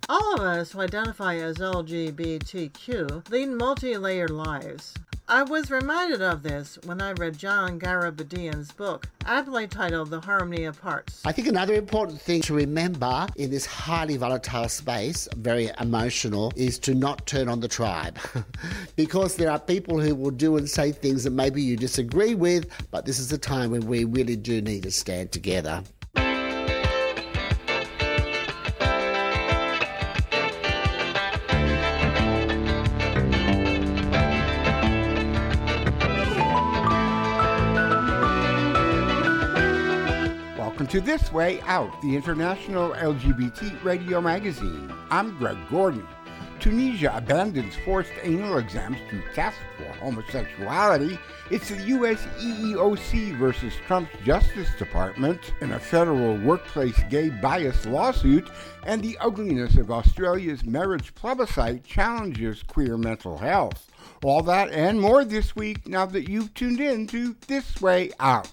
All of us who identify as LGBTQ lead multi-layered lives. I was reminded of this when I read John Garabedian's book, aptly titled The Harmony of Parts. I think another important thing to remember in this highly volatile space, very emotional, is to not turn on the tribe. Because there are people who will do and say things that maybe you disagree with, but this is a time when we really do need to stand together. To This Way Out, the international LGBT radio magazine. I'm Greg Gordon. Tunisia abandons forced anal exams to test for homosexuality. It's the U.S. EEOC versus Trump's Justice Department in a federal workplace gay bias lawsuit, and the ugliness of Australia's marriage plebiscite challenges queer mental health. All that and more this week now that you've tuned in to This Way Out.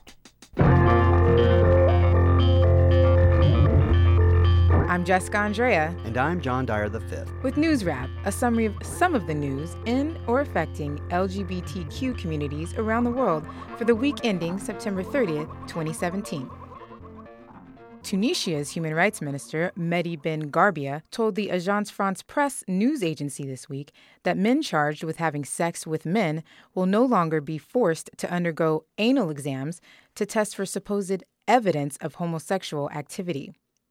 I'm Jessica Andrea. And I'm John Dyer V. With News Wrap, a summary of some of the news in or affecting LGBTQ communities around the world for the week ending September 30th, 2017. Tunisia's Human Rights Minister, Mehdi Ben Garbia, told the Agence France-Presse news agency this week that men charged with having sex with men will no longer be forced to undergo anal exams to test for supposed evidence of homosexual activity.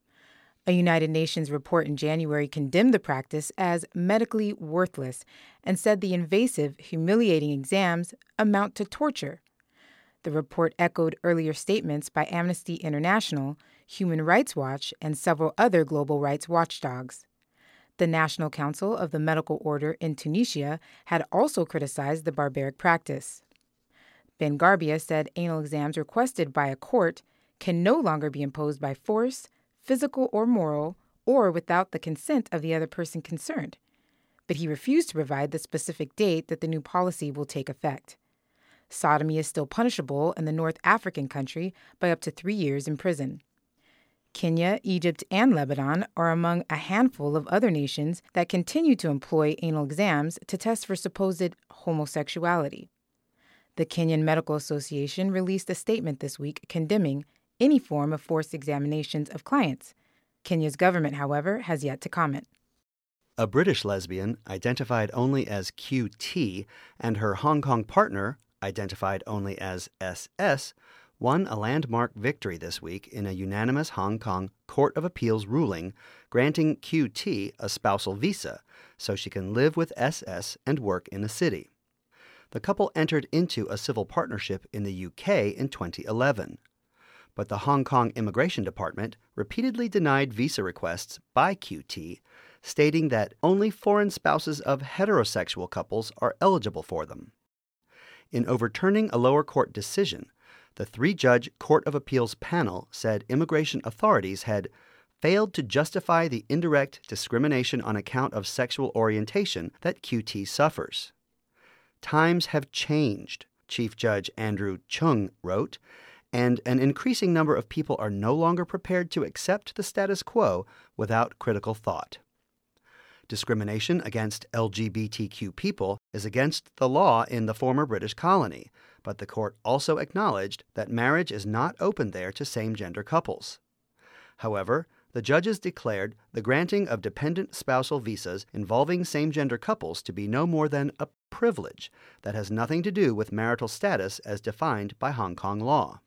A United Nations report in January condemned the practice as medically worthless and said the invasive, humiliating exams amount to torture. The report echoed earlier statements by Amnesty International, Human Rights Watch, and several other global rights watchdogs. The National Council of the Medical Order in Tunisia had also criticized the barbaric practice. Ben Garbia said anal exams requested by a court can no longer be imposed by force, physical or moral, or without the consent of the other person concerned. But he refused to provide the specific date that the new policy will take effect. Sodomy is still punishable in the North African country by up to 3 years in prison. Kenya, Egypt, and Lebanon are among a handful of other nations that continue to employ anal exams to test for supposed homosexuality. The Kenyan Medical Association released a statement this week condemning any form of forced examinations of clients. Kenya's government, however, has yet to comment. A British lesbian, identified only as QT, and her Hong Kong partner, identified only as SS, won a landmark victory this week in a unanimous Hong Kong Court of Appeals ruling granting QT a spousal visa so she can live with SS and work in a city. The couple entered into a civil partnership in the UK in 2011. But the Hong Kong Immigration Department repeatedly denied visa requests by QT, stating that only foreign spouses of heterosexual couples are eligible for them. In overturning a lower court decision, the three-judge Court of Appeals panel said immigration authorities had failed to justify the indirect discrimination on account of sexual orientation that QT suffers. Times have changed, Chief Judge Andrew Chung wrote, and an increasing number of people are no longer prepared to accept the status quo without critical thought. Discrimination against LGBTQ people is against the law in the former British colony, but the court also acknowledged that marriage is not open there to same-gender couples. However, the judges declared the granting of dependent spousal visas involving same-gender couples to be no more than a privilege that has nothing to do with marital status as defined by Hong Kong law.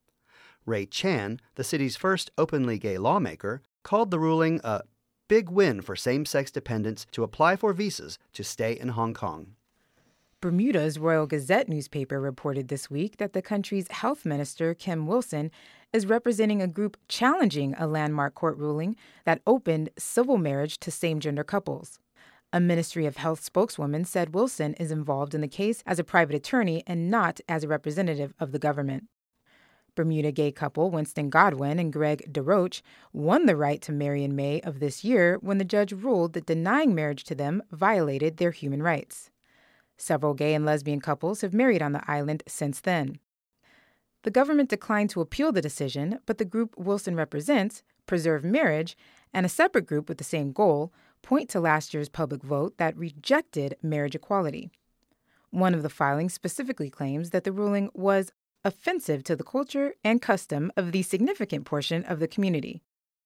Ray Chan, the city's first openly gay lawmaker, called the ruling a big win for same-sex dependents to apply for visas to stay in Hong Kong. Bermuda's Royal Gazette newspaper reported this week that the country's health minister, Kim Wilson, is representing a group challenging a landmark court ruling that opened civil marriage to same-gender couples. A Ministry of Health spokeswoman said Wilson is involved in the case as a private attorney and not as a representative of the government. Bermuda gay couple Winston Godwin and Greg DeRoche won the right to marry in May of this year when the judge ruled that denying marriage to them violated their human rights. Several gay and lesbian couples have married on the island since then. The government declined to appeal the decision, but the group Wilson represents, Preserve Marriage, and a separate group with the same goal, point to last year's public vote that rejected marriage equality. One of the filings specifically claims that the ruling was offensive to the culture and custom of the significant portion of the community.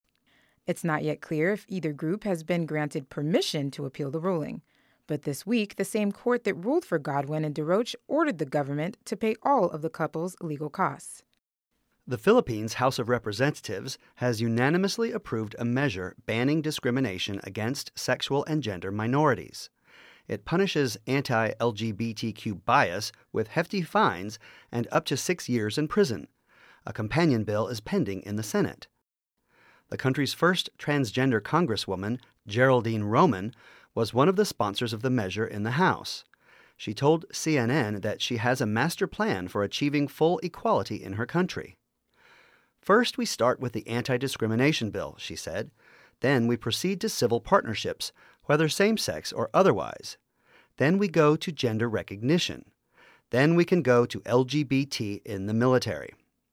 It's not yet clear if either group has been granted permission to appeal the ruling. But this week, the same court that ruled for Godwin and DeRoche ordered the government to pay all of the couple's legal costs. The Philippines House of Representatives has unanimously approved a measure banning discrimination against sexual and gender minorities. It punishes anti-LGBTQ bias with hefty fines and up to 6 years in prison. A companion bill is pending in the Senate. The country's first transgender congresswoman, Geraldine Roman, was one of the sponsors of the measure in the House. She told CNN that she has a master plan for achieving full equality in her country. First, we start with the anti-discrimination bill, she said. Then we proceed to civil partnerships, whether same-sex or otherwise. Then we go to gender recognition. Then we can go to LGBT in the military.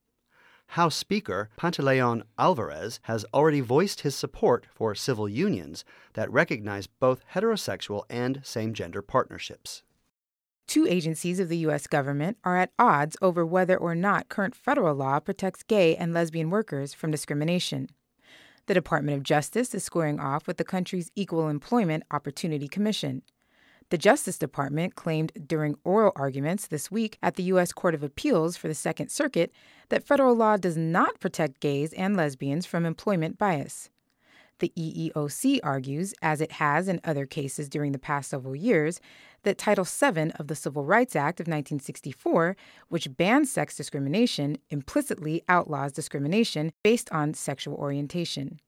House Speaker Pantaleon Alvarez has already voiced his support for civil unions that recognize both heterosexual and same-gender partnerships. Two agencies of the U.S. government are at odds over whether or not current federal law protects gay and lesbian workers from discrimination. The Department of Justice is squaring off with the country's Equal Employment Opportunity Commission. The Justice Department claimed during oral arguments this week at the U.S. Court of Appeals for the Second Circuit that federal law does not protect gays and lesbians from employment bias. The EEOC argues, as it has in other cases during the past several years, that Title VII of the Civil Rights Act of 1964, which bans sex discrimination, implicitly outlaws discrimination based on sexual orientation.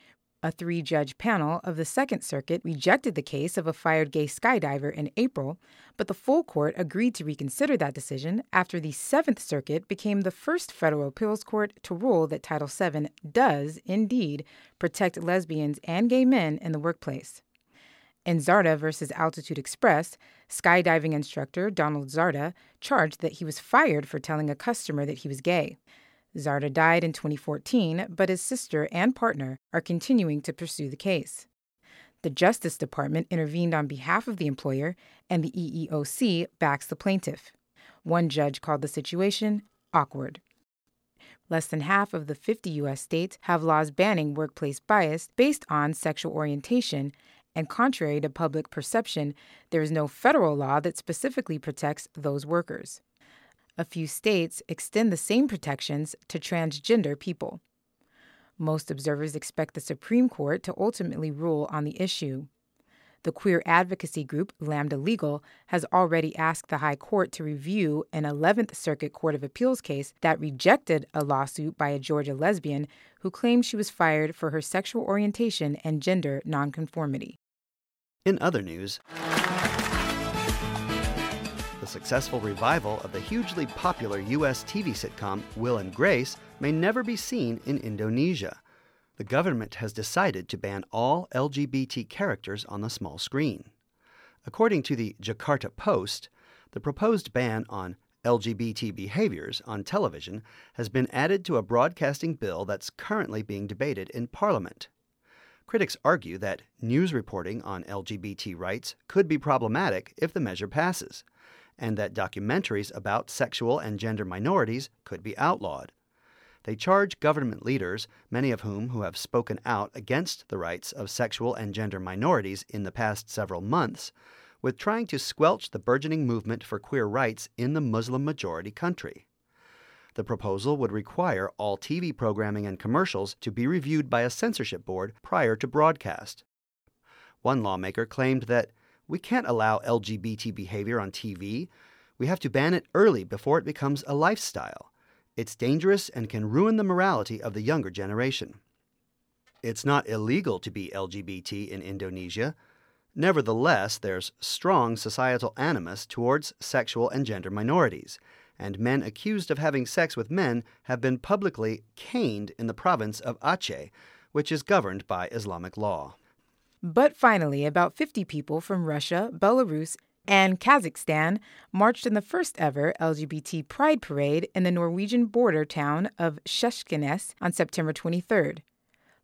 A 3-judge panel of the Second Circuit rejected the case of a fired gay skydiver in April, but the full court agreed to reconsider that decision after the Seventh Circuit became the first federal appeals court to rule that Title VII does, indeed, protect lesbians and gay men in the workplace. In Zarda v. Altitude Express, skydiving instructor Donald Zarda charged that he was fired for telling a customer that he was gay. Zarda died in 2014, but his sister and partner are continuing to pursue the case. The Justice Department intervened on behalf of the employer, and the EEOC backs the plaintiff. One judge called the situation awkward. Less than half of the 50 U.S. states have laws banning workplace bias based on sexual orientation, and contrary to public perception, there is no federal law that specifically protects those workers. A few states extend the same protections to transgender people. Most observers expect the Supreme Court to ultimately rule on the issue. The queer advocacy group Lambda Legal has already asked the High Court to review an 11th Circuit Court of Appeals case that rejected a lawsuit by a Georgia lesbian who claimed she was fired for her sexual orientation and gender nonconformity. In other news, the successful revival of the hugely popular U.S. TV sitcom Will and Grace may never be seen in Indonesia. The government has decided to ban all LGBT characters on the small screen. According to the Jakarta Post, the proposed ban on LGBT behaviors on television has been added to a broadcasting bill that's currently being debated in Parliament. Critics argue that news reporting on LGBT rights could be problematic if the measure passes, and that documentaries about sexual and gender minorities could be outlawed. They charge government leaders, many of whom who have spoken out against the rights of sexual and gender minorities in the past several months, with trying to squelch the burgeoning movement for queer rights in the Muslim-majority country. The proposal would require all TV programming and commercials to be reviewed by a censorship board prior to broadcast. One lawmaker claimed that we can't allow LGBT behavior on TV. We have to ban it early before it becomes a lifestyle. It's dangerous and can ruin the morality of the younger generation. It's not illegal to be LGBT in Indonesia. Nevertheless, there's strong societal animus towards sexual and gender minorities, and men accused of having sex with men have been publicly caned in the province of Aceh, which is governed by Islamic law. But finally, about 50 people from Russia, Belarus, and Kazakhstan marched in the first-ever LGBT Pride Parade in the Norwegian border town of Kirkenes on September 23rd.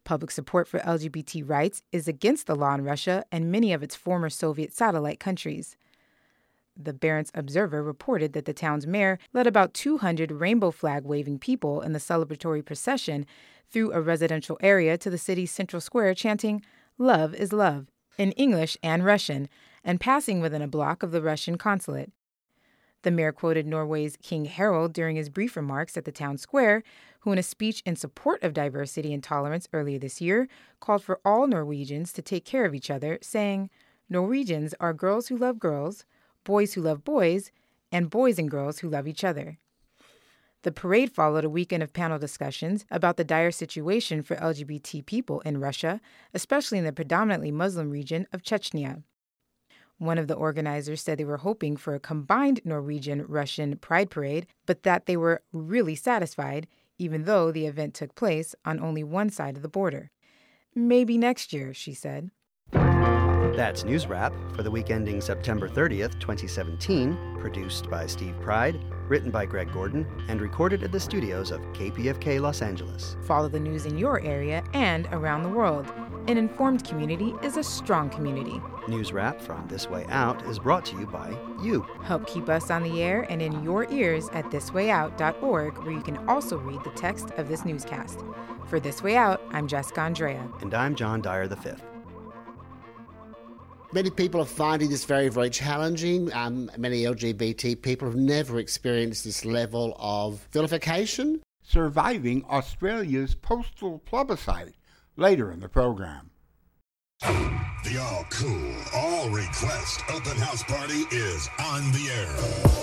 Public support for LGBT rights is against the law in Russia and many of its former Soviet satellite countries. The Barents Observer reported that the town's mayor led about 200 rainbow flag-waving people in the celebratory procession through a residential area to the city's central square, chanting, "Love is love," in English and Russian, and passing within a block of the Russian consulate. The mayor quoted Norway's King Harald during his brief remarks at the town square, who in a speech in support of diversity and tolerance earlier this year called for all Norwegians to take care of each other, saying, "Norwegians are girls who love girls, boys who love boys, and boys and girls who love each other." The parade followed a weekend of panel discussions about the dire situation for LGBT people in Russia, especially in the predominantly Muslim region of Chechnya. One of the organizers said they were hoping for a combined Norwegian-Russian pride parade, but that they were really satisfied, even though the event took place on only one side of the border. "Maybe next year," she said. That's News Wrap for the week ending September 30th, 2017, produced by Steve Pride, written by Greg Gordon, and recorded at the studios of KPFK Los Angeles. Follow the news in your area and around the world. An informed community is a strong community. News Wrap from This Way Out is brought to you by you. Help keep us on the air and in your ears at thiswayout.org, where you can also read the text of this newscast. For This Way Out, I'm Jessica Andrea. And I'm John Dyer V. Many people are finding this very, very challenging. Many LGBT people have never experienced this level of vilification. Surviving Australia's postal plebiscite, later in the program. The all-cool, all-request open house party is on the air.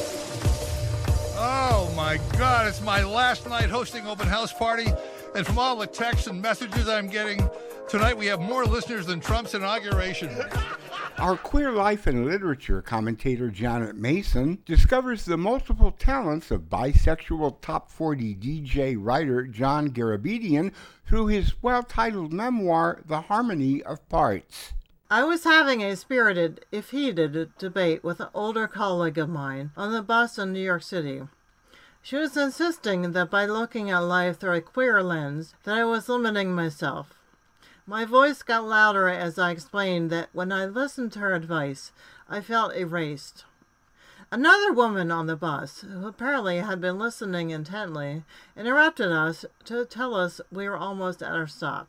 Oh, my God. It's my last night hosting open house party. And from all the texts and messages I'm getting, tonight we have more listeners than Trump's inauguration. Our queer life and literature commentator Janet Mason discovers the multiple talents of bisexual top 40 DJ writer John Garabedian through his well-titled memoir, The Harmony of Parts. I was having a spirited, if heated, debate with an older colleague of mine on the bus in New York City. She was insisting that by looking at life through a queer lens, that I was limiting myself. My voice got louder as I explained that when I listened to her advice, I felt erased. Another woman on the bus, who apparently had been listening intently, interrupted us to tell us we were almost at our stop.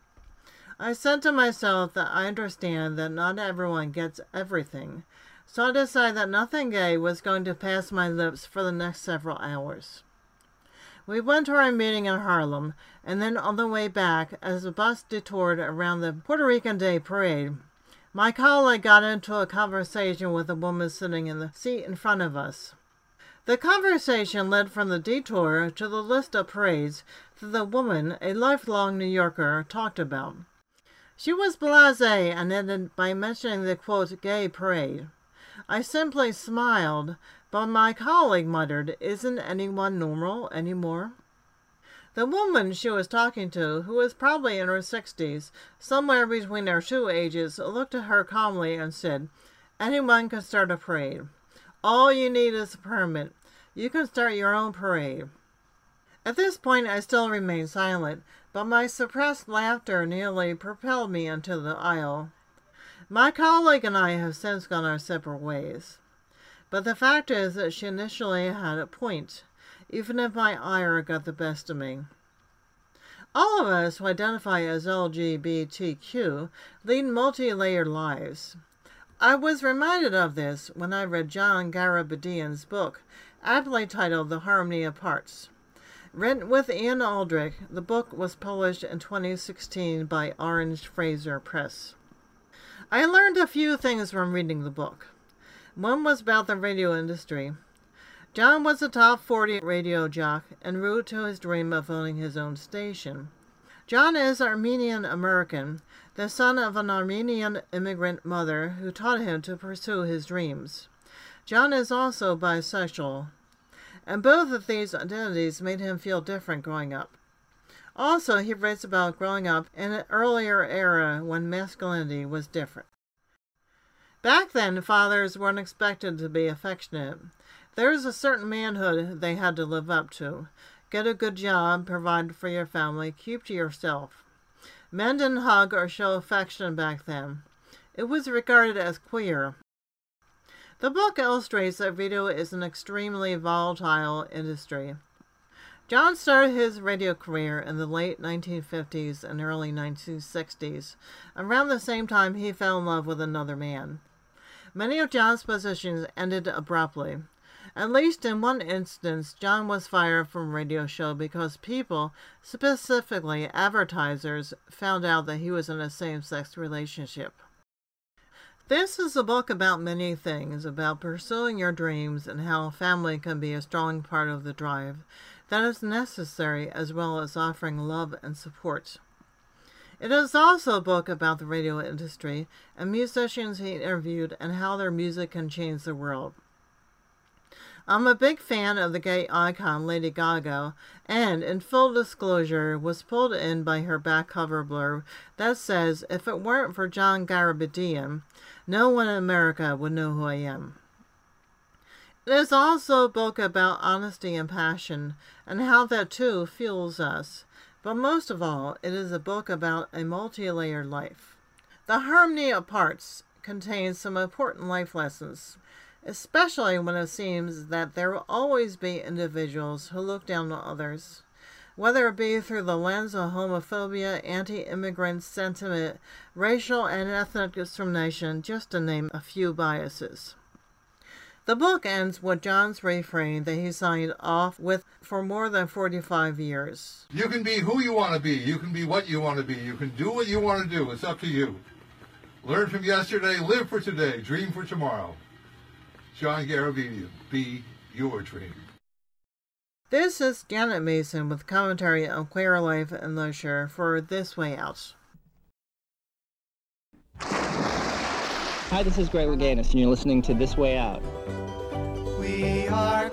I said to myself that I understand that not everyone gets everything, so I decided that nothing gay was going to pass my lips for the next several hours. We went to our meeting in Harlem, and then on the way back, as the bus detoured around the Puerto Rican Day Parade, my colleague got into a conversation with a woman sitting in the seat in front of us. The conversation led from the detour to the list of parades that the woman, a lifelong New Yorker, talked about. She was blasé and ended by mentioning the, quote, gay parade. I simply smiled, but my colleague muttered, "Isn't anyone normal anymore?" The woman she was talking to, who was probably in her 60s, somewhere between our two ages, looked at her calmly and said, "Anyone can start a parade. All you need is a permit. You can start your own parade." At this point I still remained silent, but my suppressed laughter nearly propelled me into the aisle. My colleague and I have since gone our separate ways. But the fact is that she initially had a point, even if my ire got the best of me. All of us who identify as LGBTQ lead multi-layered lives. I was reminded of this when I read John Garabedian's book, aptly titled The Harmony of Parts. Written with Ian Aldrich, the book was published in 2016 by Orange Fraser Press. I learned a few things from reading the book. One was about the radio industry. John was a top 40 radio jock en route to his dream of owning his own station. John is Armenian-American, the son of an Armenian immigrant mother who taught him to pursue his dreams. John is also bisexual, and both of these identities made him feel different growing up. Also, he writes about growing up in an earlier era when masculinity was different. Back then, fathers weren't expected to be affectionate. There was a certain manhood they had to live up to. Get a good job, provide for your family, keep to yourself. Men didn't hug or show affection back then. It was regarded as queer. The book illustrates that radio is an extremely volatile industry. John started his radio career in the late 1950s and early 1960s, around the same time he fell in love with another man. Many of John's positions ended abruptly. At least in one instance, John was fired from a radio show because people, specifically advertisers, found out that he was in a same-sex relationship. This is a book about many things, about pursuing your dreams and how family can be a strong part of the drive that is necessary, as well as offering love and support. It is also a book about the radio industry and musicians he interviewed and how their music can change the world. I'm a big fan of the gay icon Lady Gaga, and, in full disclosure, was pulled in by her back cover blurb that says, "If it weren't for John Garabedian, no one in America would know who I am." It is also a book about honesty and passion, and how that too fuels us. But most of all, it is a book about a multi-layered life. The Harmony of Parts contains some important life lessons, especially when it seems that there will always be individuals who look down on others, whether it be through the lens of homophobia, anti-immigrant sentiment, racial and ethnic discrimination, just to name a few biases. The book ends with John's refrain that he signed off with for more than 45 years. You can be who you want to be. You can be what you want to be. You can do what you want to do. It's up to you. Learn from yesterday, live for today, dream for tomorrow. John Garabedian, be your dream. This is Janet Mason with commentary on queer life and leisure for This Way Out. Hi, this is Greg Louganis, and you're listening to This Way Out. We are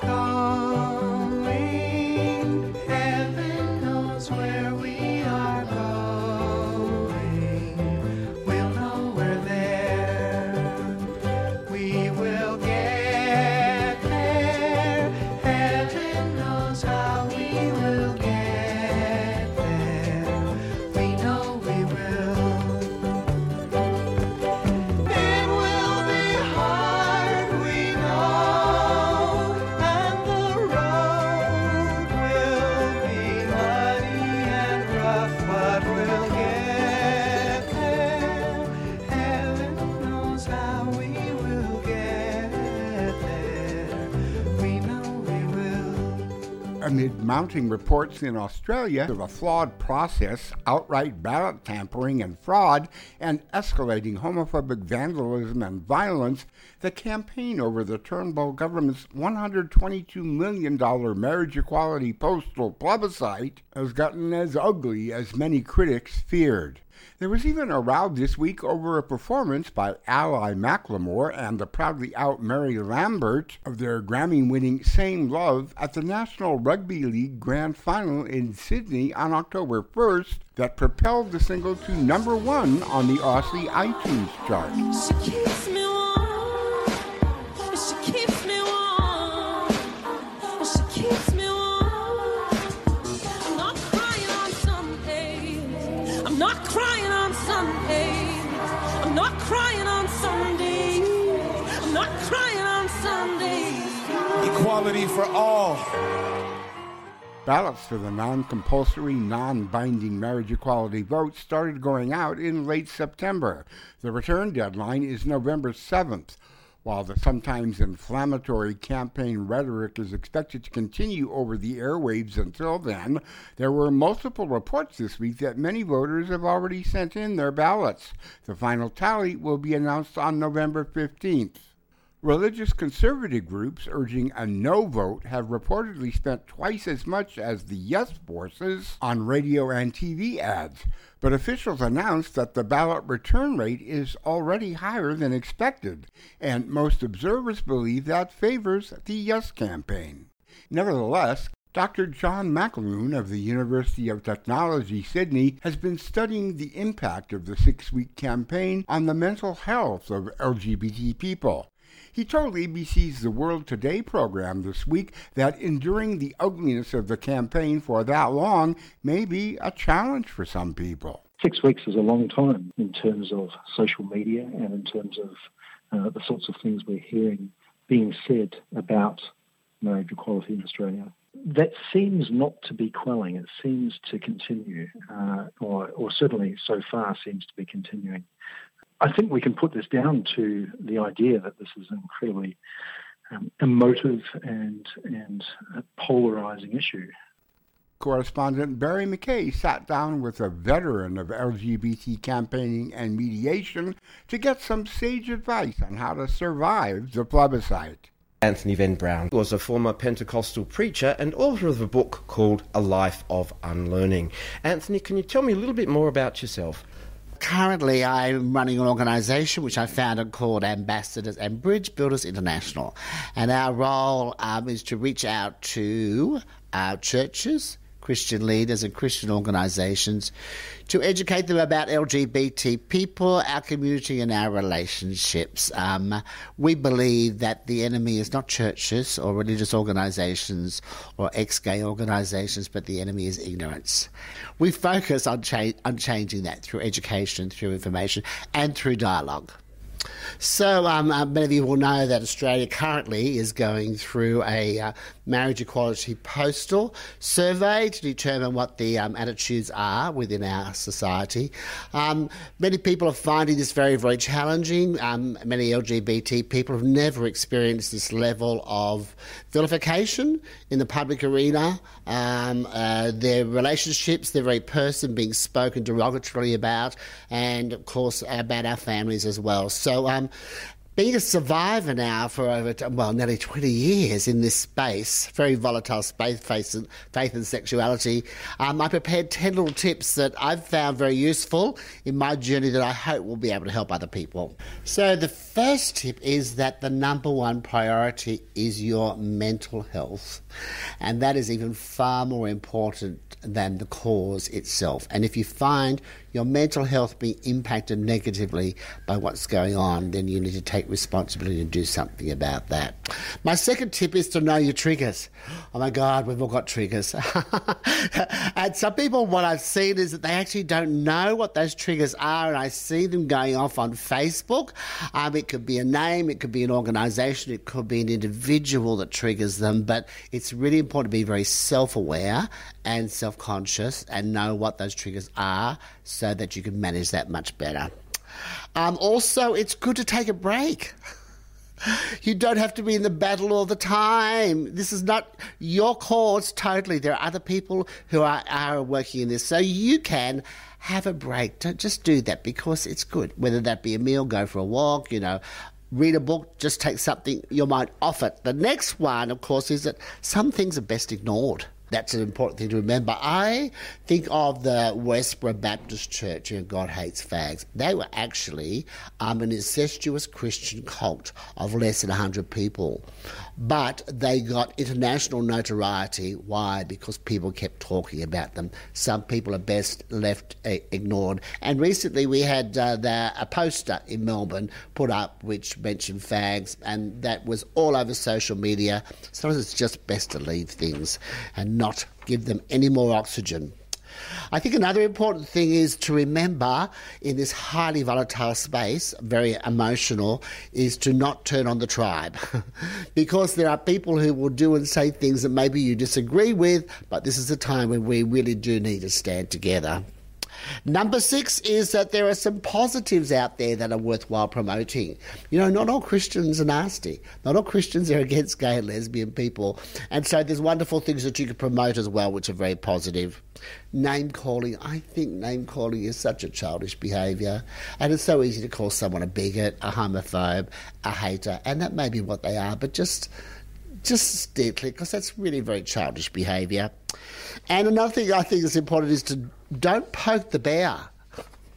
going, heaven knows where we are going. We'll know we're there, we will get there. Heaven knows how we will get there. We know we will. It will be hard, we know, and the road will be muddy and rough, but we'll get there. Heaven knows how we will get there. We know we will. Amid mounting reports in Australia of a flawed process, outright ballot tampering and fraud, and escalating homophobic vandalism and violence, the campaign over the Turnbull government's $122 million marriage equality postal plebiscite has gotten as ugly as many critics feared. There was even a row this week over a performance by Ally Macklemore and the proudly out Mary Lambert of their Grammy-winning Same Love at the National Rugby League Grand Final in Sydney on October 1st that propelled the single to number 1 on the Aussie iTunes chart. She keeps me warm, she keeps me warm, she keeps me warm. I'm not crying on Sunday, I'm not crying on Sunday, I'm not crying on Sunday, I'm not crying on Sunday. Equality for all. Ballots for the non-compulsory, non-binding marriage equality vote started going out in late September. The return deadline is November 7th. While the sometimes inflammatory campaign rhetoric is expected to continue over the airwaves until then, there were multiple reports this week that many voters have already sent in their ballots. The final tally will be announced on November 15th. Religious conservative groups urging a no vote have reportedly spent twice as much as the yes forces on radio and TV ads, but officials announced that the ballot return rate is already higher than expected, and most observers believe that favors the yes campaign. Nevertheless, Dr. John McAloon of the University of Technology, Sydney, has been studying the impact of the 6-week campaign on the mental health of LGBT people. He told ABC's The World Today program this week that enduring the ugliness of the campaign for that long may be a challenge for some people. 6 weeks is a long time in terms of social media and in terms of the sorts of things we're hearing being said about marriage equality in Australia. That seems not to be quelling. It seems to continue, or certainly so far seems to be continuing. I think we can put this down to the idea that this is an incredibly emotive and a polarising issue. Correspondent Barry McKay sat down with a veteran of LGBT campaigning and mediation to get some sage advice on how to survive the plebiscite. Anthony Venn Brown was a former Pentecostal preacher and author of a book called A Life of Unlearning. Anthony, can you tell me a little bit more about yourself? Currently, I'm running an organisation which I founded called Ambassadors and Bridge Builders International. And our role is to reach out to our churches, Christian leaders and Christian organisations to educate them about LGBT people, our community and our relationships. We believe that the enemy is not churches or religious organisations or ex-gay organisations, but the enemy is ignorance. We focus on changing that through education, through information and through dialogue. So many of you will know that Australia currently is going through a marriage equality postal survey to determine what the attitudes are within our society. Many people are finding this very, very challenging. Many LGBT people have never experienced this level of vilification in the public arena. Their relationships, their very person being spoken derogatorily about, and of course about our families as well. So being a survivor now for nearly 20 years in this space, very volatile space, faith and sexuality, I prepared 10 little tips that I've found very useful in my journey that I hope will be able to help other people. So the first tip is that the number one priority is your mental health, and that is even far more important than the cause itself. And if you find your mental health being impacted negatively by what's going on, then you need to take responsibility and do something about that. My second tip is to know your triggers. Oh my God, we've all got triggers. And some people, what I've seen is that they actually don't know what those triggers are, and I see them going off on Facebook. It could be a name, it could be an organisation, it could be an individual that triggers them, but it's really important to be very self-aware and self-conscious and know what those triggers are so that you can manage that much better. Also, it's good to take a break. You don't have to be in the battle all the time. This is not your cause totally. There are other people who are working in this. So you can have a break. Don't just do that because it's good. Whether that be a meal, go for a walk, read a book, just take something, your mind off it. The next one, of course, is that some things are best ignored. That's an important thing to remember. I think of the Westboro Baptist Church in God Hates Fags. They were actually an incestuous Christian cult of less than 100 people. But they got international notoriety. Why? Because people kept talking about them. Some people are best left ignored. And recently we had a poster in Melbourne put up which mentioned fags, and that was all over social media. Sometimes it's just best to leave things and not give them any more oxygen. I think another important thing is to remember in this highly volatile space, very emotional, is to not turn on the tribe. Because there are people who will do and say things that maybe you disagree with, but this is a time when we really do need to stand together. Number 6 is that there are some positives out there that are worthwhile promoting. Not all Christians are nasty. Not all Christians are against gay and lesbian people. And so there's wonderful things that you can promote as well, which are very positive. Name-calling. I think name-calling is such a childish behaviour. And it's so easy to call someone a bigot, a homophobe, a hater. And that may be what they are, but just steer clear, because that's really very childish behaviour. And another thing I think is important is to don't poke the bear.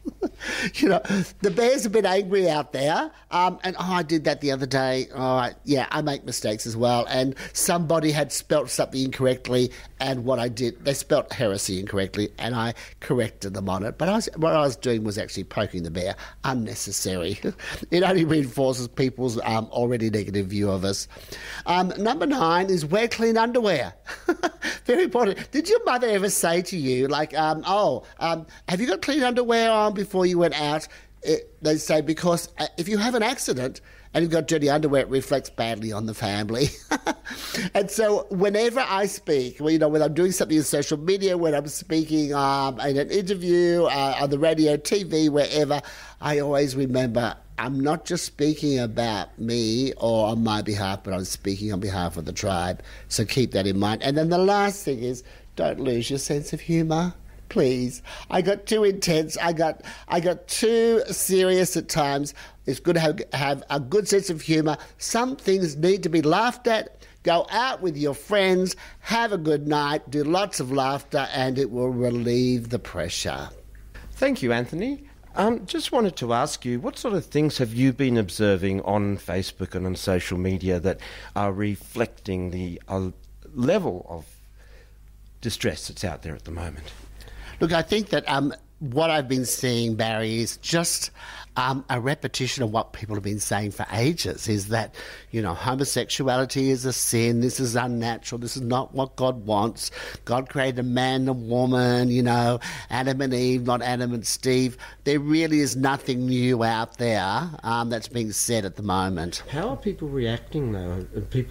You know, the bear's a bit angry out there. I did that the other day. I make mistakes as well. And somebody had spelt something incorrectly, and what I did, they spelt heresy incorrectly, and I corrected them on it. But what I was doing was actually poking the bear. Unnecessary. It only reinforces people's already negative view of us. Number 9 is wear clean underwear. Very important. Did your mother ever say to you, like, have you got clean underwear on before you went out? They say, because if you have an accident and you've got dirty underwear, it reflects badly on the family. And so whenever I speak, when I'm doing something in social media, when I'm speaking in an interview, on the radio, TV, wherever, I always remember I'm not just speaking about me or on my behalf, but I'm speaking on behalf of the tribe. So keep that in mind. And then the last thing is, don't lose your sense of humour. Please. I got too intense. I got too serious at times. It's good to have a good sense of humour. Some things need to be laughed at. Go out with your friends, have a good night, do lots of laughter, and it will relieve the pressure. Thank you, Anthony. Just wanted to ask you, what sort of things have you been observing on Facebook and on social media that are reflecting the level of distress that's out there at the moment? Look, I think that what I've been seeing, Barry, is just a repetition of what people have been saying for ages, is that, homosexuality is a sin, this is unnatural, this is not what God wants. God created a man and a woman, Adam and Eve, not Adam and Steve. There really is nothing new out there that's being said at the moment. How are people reacting, though,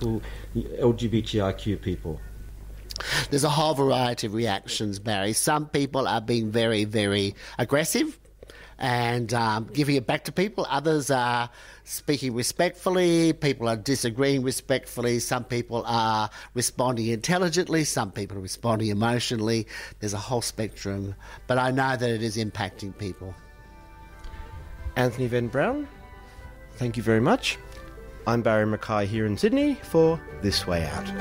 LGBTIQ people? There's a whole variety of reactions, Barry. Some people are being very, very aggressive and giving it back to people. Others are speaking respectfully. People are disagreeing respectfully. Some people are responding intelligently. Some people are responding emotionally. There's a whole spectrum. But I know that it is impacting people. Anthony Van Brown, thank you very much. I'm Barry Mackay here in Sydney for This Way Out.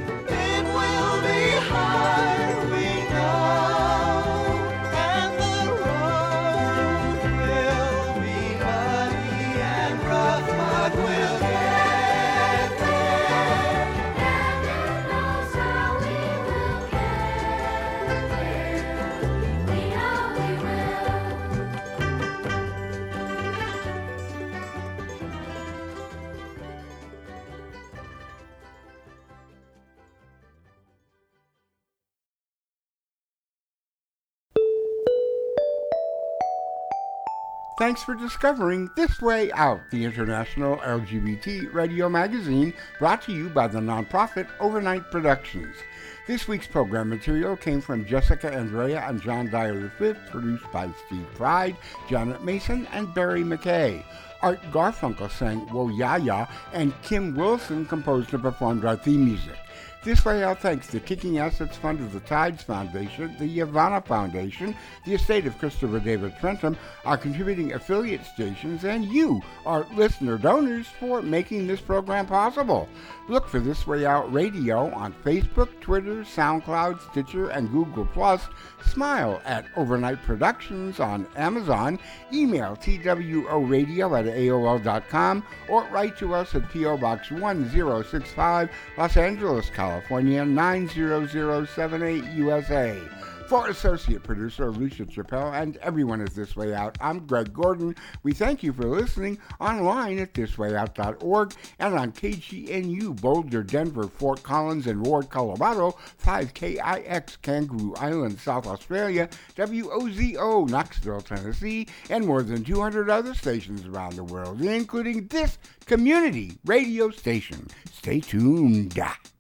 Thanks for discovering This Way Out, the international LGBT radio magazine brought to you by the nonprofit Overnight Productions. This week's program material came from Jessica Andrea and John Dyer V, produced by Steve Pride, Janet Mason, and Barry McKay. Art Garfunkel sang Wo Ya Ya, and Kim Wilson composed and performed our theme music. This Way Out thanks the Kicking Assets Fund of the Tides Foundation, the Yavana Foundation, the estate of Christopher David Trentham, our contributing affiliate stations, and you, our listener donors, for making this program possible. Look for This Way Out Radio on Facebook, Twitter, SoundCloud, Stitcher, and Google+. Smile at Overnight Productions on Amazon. Email tworadio@aol.com or write to us at P.O. Box 1065, Los Angeles, California 90078 USA. For associate producer Alicia Chappelle and everyone at This Way Out, I'm Greg Gordon. We thank you for listening online at thiswayout.org and on KGNU, Boulder, Denver, Fort Collins, and Ward, Colorado, 5KIX, Kangaroo Island, South Australia, WOZO, Knoxville, Tennessee, and more than 200 other stations around the world, including this community radio station. Stay tuned.